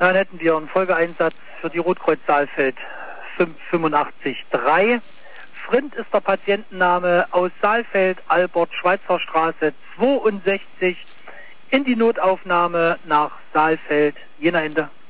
Dann hätten wir einen Folgeeinsatz für die Rotkreuz Saalfeld 585-3. Frind ist der Patientenname, aus Saalfeld, Albert, Schweizer Straße 62, in die Notaufnahme nach Saalfeld, Jena Ende.